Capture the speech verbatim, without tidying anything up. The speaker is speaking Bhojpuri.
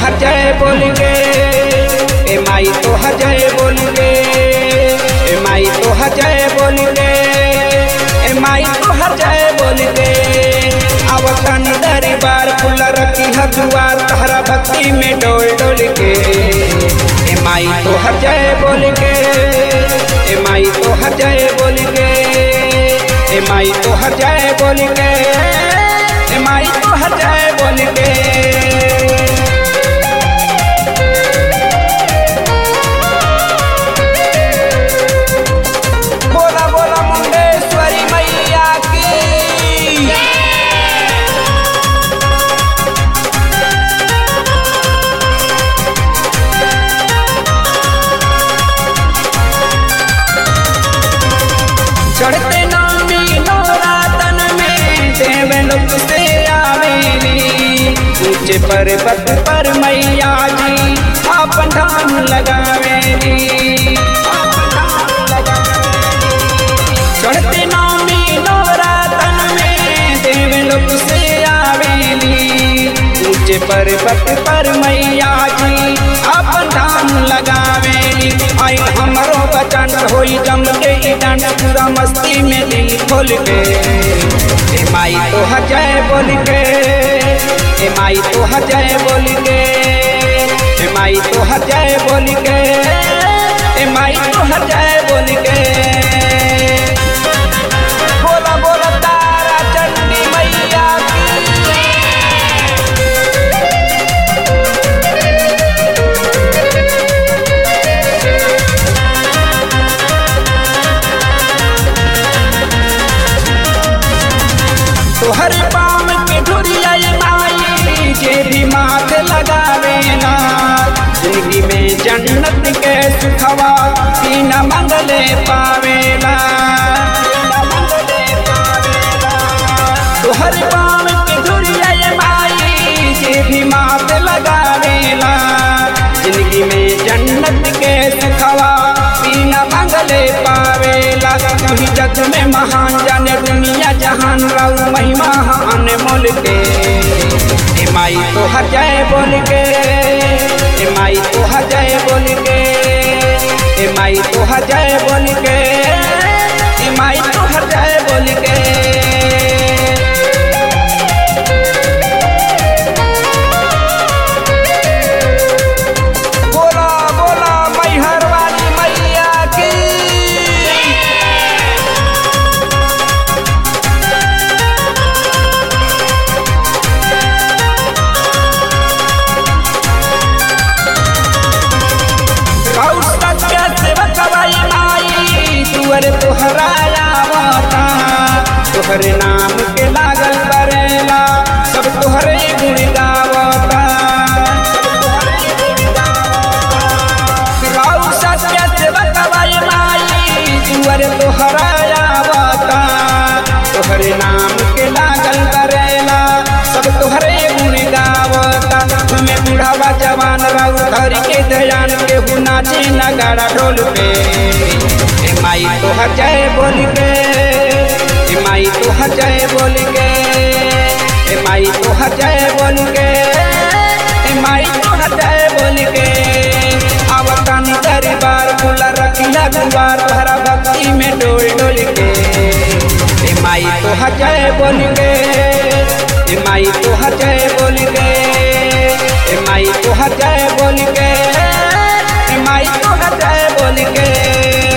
तोहर जय बोल के, ए माई तोहर जय बोल के, ए माई तोहर जय बोल के, ए माई तोहर जय बोल के। आवतन दरबार खुला रखी है दुआर तहरा भक्ति में डोल डोल के। ए माई तोहर जय बोल के, ए माई तोहर जय बोल के, ए माई तोहर जय बोल के, ए माई तोहर जय बोल के। बोला बोला मुंडेश्वरी मैया की। चढ़ते नामी नौरातन में देवे लोग से आवेली, ऊंचे पर्वत पर मैया जी आपन धाम लगावेली। चढ़ते नामी नौरातन में देवे लोग से आवेली, ऊंचे पर्वत पर मैया जी आपन धाम लगावेली। आई हमरो बचन होई जम के डांड पूरा मस्ती में दिल खोल के। ए माई तोहर जय बोल के, ए माई तोहर जय बोल के, ए माई तोहर जय बोल के, ए माई तोहर जय बोल के। बोला बोला तारा चंडी मैया की। तोहर पाम के धुरिया माई जे भी माथे लगावेला, जिंदगी में जन्नत के सुखवा बिना मंगले पावेला। तोहर पाम के धुरिया माई जे भी माथे लगावेला, जिंदगी में जन्नत के सुखवा बिना मंगले पावेला। कहीं जग में महान जाने दुनिया जहान रहू महिमा अनमोल के। ए माई तोहर जय बोल के, ए माई तोहर जय बोल के, ए माई तोहर जय बोल के, ए माई तोहर जय बोल के। बोला बोला मैहर वाली मैया की। तुअर तोहराया वाता तोहरे नाम के लागल बरेला, सब तोहरे गुण गावता। राउ सत्य से बतवाई माई तुअर तोहराया वाता तोहरे नाम के लागल बरेला, सब तोहरे गुण गावता। तुम्हें बुढ़ावा जवान राउ धर के ध्यान के नाचे नगाड़ा ढोल पे। ए माई तोहर जय बोल के, ए माई तोहर जय बोल के, ए माई तोहर जय बोल के, ए माई तोहर जय बोल के। आवतन दरबार खुला रखिला दुआर भरा भक्ति में डोल डोल के। ए माई तोहर जय बोल के, ए माई तोहर जय बोल के, ए माई तोहर जय बोल के, ए माई तोहर जय बोल के।